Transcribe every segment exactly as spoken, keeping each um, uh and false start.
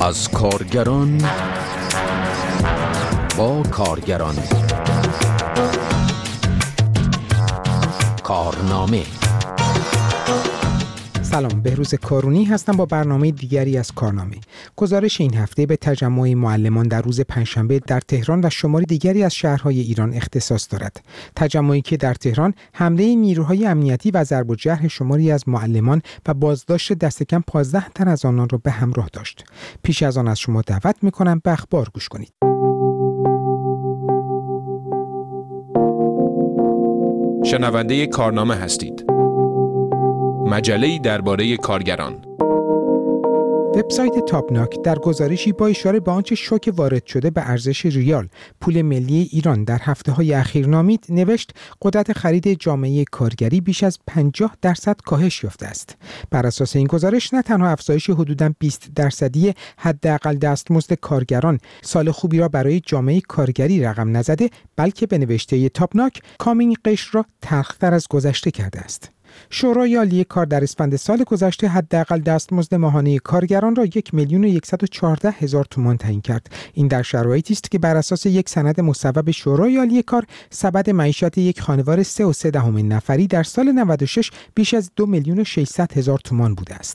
از کارگران با کارگران. کارنامه. سلام، بهروز کارونی هستم با برنامه دیگری از کارنامه. گزارش این هفته به تجمع معلمان در روز پنجشنبه در تهران و شماری دیگری از شهرهای ایران اختصاص دارد. تجمعی که در تهران حمله نیروهای امنیتی و ضرب و جرح شماری از معلمان و بازداشت دست کم پانزده تن از آنان را به همراه داشت. پیش از آن از شما دعوت می‌کنم به اخبار گوش کنید. شنونده کارنامه هستید. مجله‌ای درباره کارگران. وبسایت تاپناک در گزارشی با اشاره به آنچه شوک وارد شده به ارزش ریال، پول ملی ایران در هفته‌های اخیر نامید، نوشت قدرت خرید جامعه کارگری بیش از پنجاه درصد کاهش یافته است. بر اساس این گزارش نه تنها افزایش حدوداً بیست درصدی حداقل دستمزد کارگران سال خوبی را برای جامعه کارگری رقم نزده، بلکه به نوشته تاپناک کامین قشر را تلخ‌تر از گذشته کرده است. شورای عالی کار در اسفند سال گذشته حداقل دستمزد ماهانه کارگران را یک میلیون و صد و چهارده هزار تومان تعیین کرد. این در شرایطی است که بر اساس یک سند مصوب شورای عالی کار سبد معیشت یک خانوار سه و سه دهم نفری در سال نود و شش بیش از دو میلیون و ششصد هزار تومان بوده است.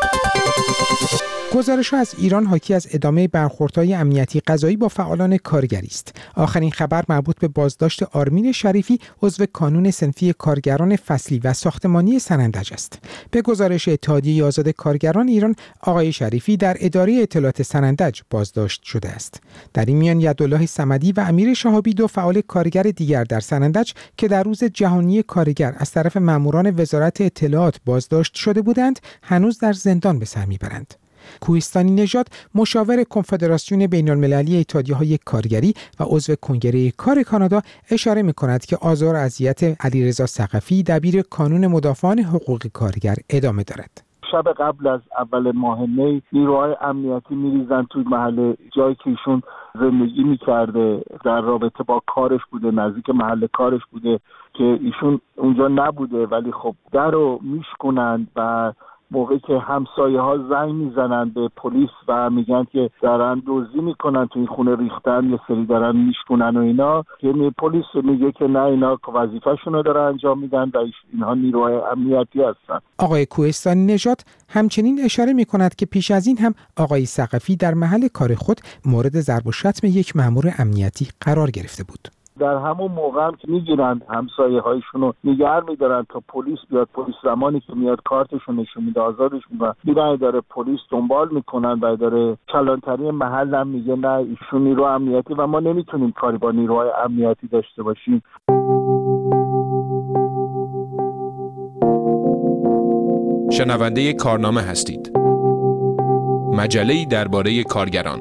گزارش‌ها از ایران حاکی از ادامه برخوردهای امنیتی قضایی با فعالان کارگری است. آخرین خبر مربوط به بازداشت آرمین شریفی، عضو کانون صنفی کارگران فصلی و ساختمانی سنندج است. به گزارش اتحادیه آزاد کارگران ایران، آقای شریفی در اداره اطلاعات سنندج بازداشت شده است. در این میان یدالله صمدی و امیر شهابی، دو فعال کارگر دیگر در سنندج که در روز جهانی کارگر از طرف ماموران وزارت اطلاعات بازداشت شده بودند، هنوز در زندان به سر میبرند. کوهستانی نژاد، مشاور کنفدراسیون بین‌المللی اتحادیه‌های کارگری و عضو کنگره کار کانادا، اشاره می‌کند که آزار و اذیت علیرضا ثقفی دبیر کانون مدافعان حقوق کارگر ادامه دارد. شب قبل از اول ماه می نیروهای امنیتی میریزن توی محل جایی که ایشون زندگی میکرده، در رابطه با کارش بوده، نزدیک محل کارش بوده که ایشون اونجا نبوده، ولی خب در رو میشکنن و موقعی که همسایه ها زنگ میزنن به پلیس و میگن که دارن دزدی میکنن تو این خونه ریختن، یه سری دارن میشکنن و اینا، که پلیس میگه که نه، اینا وظیفه‌شون رو دارن انجام میدن و اینها نیروهای امنیتی هستن. آقای کوهستانی نژاد همچنین اشاره میکند که پیش از این هم آقای ثقفی در محل کار خود مورد ضرب و شتم یک مأمور امنیتی قرار گرفته بود. در همون موقع هم که میگیرن همسایه هایشون رو نگه میدارن تا پلیس بیاد. پلیس زمانی که میاد کارتشون نشون میده آزادش میکنن. میرن اداره پلیس دنبال میکنن و اداره کلانتری محل هم میگه نه، ایشون نیرو امنیتی و ما نمیتونیم کاری با نیروهای امنیتی داشته باشیم. شنونده کارنامه هستید. مجله‌ای درباره کارگران.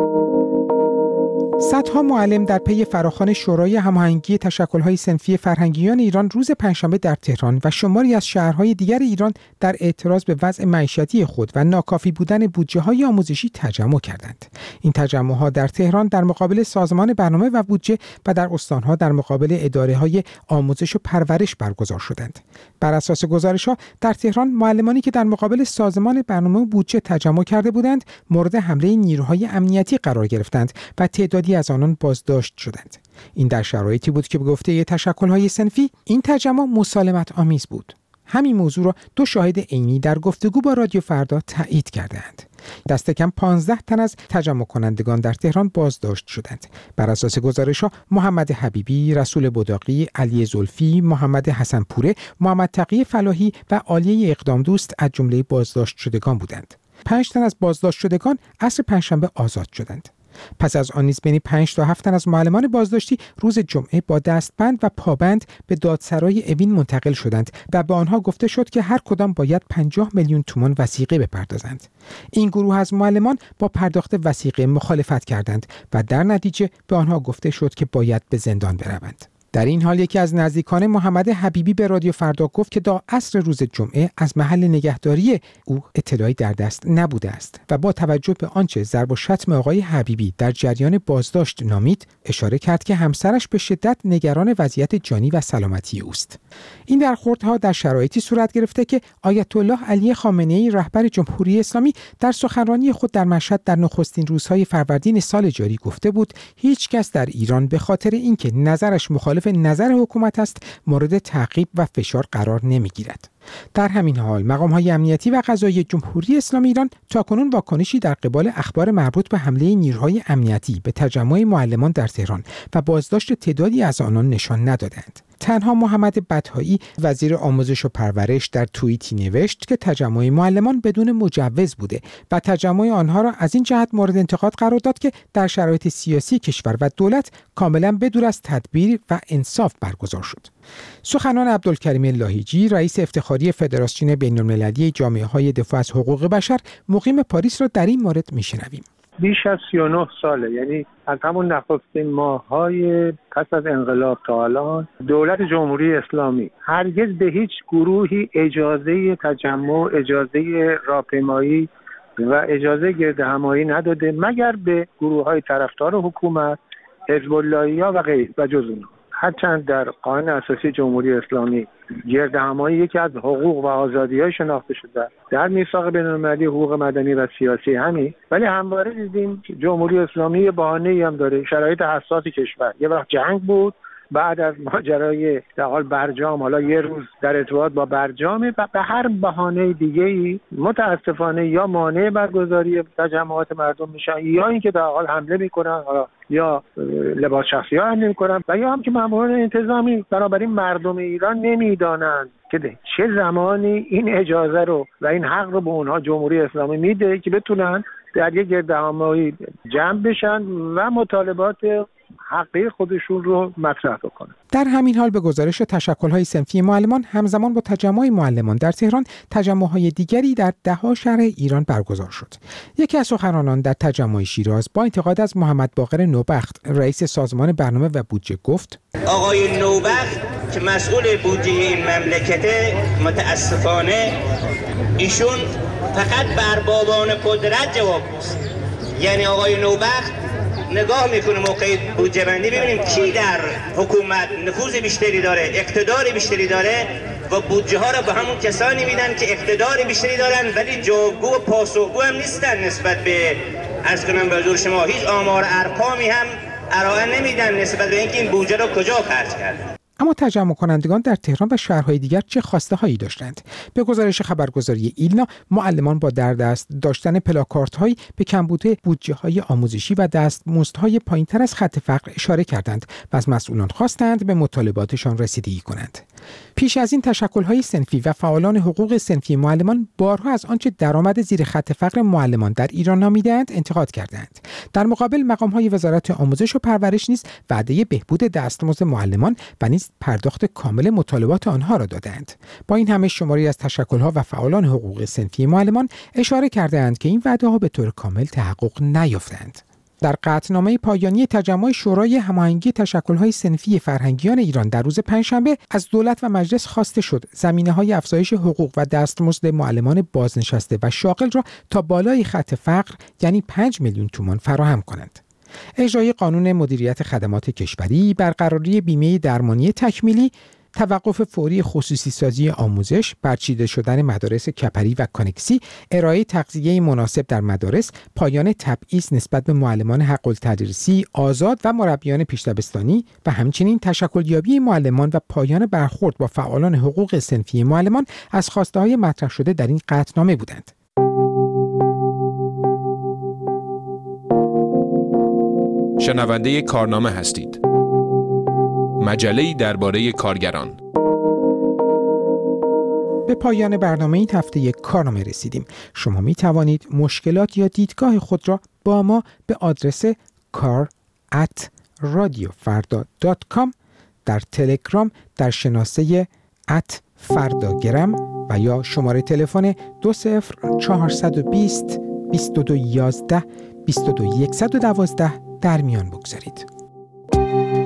صدها معلم در پی فراخوان شورای هماهنگی تشکل‌های صنفی فرهنگیان ایران روز پنجشنبه در تهران و شماری از شهرهای دیگر ایران در اعتراض به وضع معیشتی خود و ناکافی بودن بودجه‌های آموزشی تجمع کردند. این تجمع‌ها در تهران در مقابل سازمان برنامه و بودجه و در استان‌ها در مقابل اداره‌های آموزش و پرورش برگزار شدند. بر اساس گزارش‌ها در تهران معلمانی که در مقابل سازمان برنامه و بودجه تجمع کرده بودند، مورد حمله نیروهای امنیتی قرار گرفتند و تعدادی از آنان بازداشت شدند. این در شرایطی بود که به گفته تشکل‌های صنفی این تجمع مسالمت آمیز بود. همین موضوع را دو شاهد عینی در گفتگو با رادیو فردا تایید کردند. دست کم پانزده تن از تجمع کنندگان در تهران بازداشت شدند. بر اساس گزارش‌ها محمد حبیبی، رسول بداقی، علی زلفی، محمد حسن پوره، محمد تقی فلاحی و عالیه اقدام دوست از جمله بازداشت شدگان بودند. پنج تن از بازداشت شدگان عصر پنجشنبه آزاد شدند. پس از آن نیز بین پنج تا هفت تن از معلمان بازداشتی روز جمعه با دستبند و پابند به دادسرای اوین منتقل شدند و به آنها گفته شد که هر کدام باید پنجاه میلیون تومان وثیقه بپردازند. این گروه از معلمان با پرداخت وثیقه مخالفت کردند و در نتیجه به آنها گفته شد که باید به زندان بروند. در این حال یکی از نزدیکان محمد حبیبی به رادیو فردا گفت که تا عصر روز جمعه از محل نگهداری او اطلاعی در دست نبوده است و با توجه به آنچه ضرب و شتم آقای حبیبی در جریان بازداشت نامید، اشاره کرد که همسرش به شدت نگران وضعیت جانی و سلامتی اوست. این برخوردها در شرایطی صورت گرفته که آیت الله علی خامنه‌ای رهبر جمهوری اسلامی در سخنرانی خود در مشهد در نخستین روزهای فروردین سال جاری گفته بود هیچ کس در ایران به خاطر اینکه نظرش مخالف نظر حکومت است مورد تعقیب و فشار قرار نمیگیرد. در همین حال مقام‌های امنیتی و قضایی جمهوری اسلامی ایران تاکنون واکنشی در قبال اخبار مربوط به حمله نیروهای امنیتی به تجمع معلمان در تهران و بازداشت تعدادی از آنان نشان ندادند. تنها محمد بطحایی وزیر آموزش و پرورش در توییتی نوشت که تجمع معلمان بدون مجوز بوده و تجمع آنها را از این جهت مورد انتقاد قرار داد که در شرایط سیاسی کشور و دولت کاملا بدور از تدبیر و انصاف برگزار شد. سخنان عبدالکریم لاهیجی رئیس افتخاری فدراسیون بین‌المللی جامعه‌های دفاع از حقوق بشر مقیم پاریس را در این مورد میشنویم. بیش از سی و نه ساله، یعنی از همون نخستین ماه‌های پس از انقلاب تا الان دولت جمهوری اسلامی هرگز به هیچ گروهی اجازه تجمع، اجازه راهپیمایی و اجازه گردهمایی نداده مگر به گروه‌های طرفدار حکومت، حزب اللهی‌ها و غیر و جز اونها. هرچند در قانون اساسی جمهوری اسلامی گردهمایی یکی از حقوق و آزادی‌های شناخته شده در میثاق بین‌المللی حقوق مدنی و سیاسی همین، ولی همواره دیدیم جمهوری اسلامی بهانه‌ای هم داره. شرایط حساس کشور، یه وقت جنگ بود، بعد از ماجرای در حال برجام، حالا یه روز در ارتباط با برجام و به هر بهانه دیگه‌ای متاسفانه یا مانع برگزاری تجمعات مردم میشن یا اینکه در حال حمله میکنن، حالا یا لباس شخصی ها حمله میکنن و یا هم که ماموران انتظامی. بنابراین مردم ایران نمیدانند که چه زمانی این اجازه رو و این حق رو به اونها جمهوری اسلامی میده که بتونن در یک گردهمایی جمع بشن و مطالبات حقی خودشون رو مطرح بکنن. در همین حال به گزارش تشکل‌های صنفی معلمان همزمان با تجمع معلمان در تهران تجمع‌های دیگری در ده‌ها شهر ایران برگزار شد. یکی از سخنرانان در تجمع شیراز با انتقاد از محمد باقر نوبخت رئیس سازمان برنامه و بودجه گفت: آقای نوبخت که مسئول بودجه این مملکته، متاسفانه ایشون فقط بر بابان قدرت جواب است. یعنی آقای نوبخت نگاه میکنه موقع بودجه بندی ببینیم کی در حکومت نفوذ بیشتری داره، اقتدار بیشتری داره و بودجه ها رو به همون کسانی میدن که اقتدار بیشتری دارن ولی جوابگو و پاسخگو هم نیستن نسبت به عرض کنم به حضور شما هیچ آمار ارقامی هم ارائه نمیدن نسبت به اینکه این بودجه رو کجا خرج کرد. اما تجمع کنندگان در تهران و شهرهای دیگر چه خواسته هایی داشتند؟ به گزارش خبرگزاری ایلنا، معلمان با در دست داشتن پلاکارت هایی به کمبود بودجه های آموزشی و دستمزدهای پایینتر از خط فقر اشاره کردند و از مسئولان خواستند به مطالباتشان رسیدگی کنند. پیش از این تشکل‌های صنفی و فعالان حقوق صنفی معلمان بارها از آنچه درآمد زیر خط فقر معلمان در ایران نامیده‌اند انتقاد کردند. در مقابل مقام‌های وزارت آموزش و پرورش نیز وعده بهبود دستمزد معلمان و نیز پرداخت کامل مطالبات آنها را دادند. با این همه شماری از تشکل‌ها و فعالان حقوق صنفی معلمان اشاره کردند که این وعده‌ها به طور کامل تحقق نیافتند. در قطعنامه پایانی تجمع شورای هماهنگی تشکل‌های صنفی فرهنگیان ایران در روز پنجشنبه از دولت و مجلس خواسته شد زمینه‌های افزایش حقوق و دستمزد معلمان بازنشسته و شاغل را تا بالای خط فقر یعنی پنج میلیون تومان فراهم کنند. اجرای قانون مدیریت خدمات کشوری، برقراری بیمه درمانی تکمیلی، توقف فوری خصوصی سازی آموزش، برچیده شدن مدارس کپری و کانکسی، ارائه تغذیه مناسب در مدارس، پایان تبعیض نسبت به معلمان حق التدریسی آزاد و مربیان پیش‌دبستانی و همچنین تشکلیابی معلمان و پایان برخورد با فعالان حقوق صنفی معلمان از خواسته‌های مطرح شده در این قطعنامه بودند. شنونده کارنامه هستید. مجله‌ای درباره کارگران. به پایان برنامه این هفته یک کارنامه رسیدیم. شما می توانید مشکلات یا دیدگاه خود را با ما به آدرس کار ات رادیو فردا دات کام در تلگرام در شناسه ات فرداگرم و یا شماره تلفن دو صفر چهارصد و بیست بیست و دو یازده بیست و دو صد و دوازده در میان بگذارید.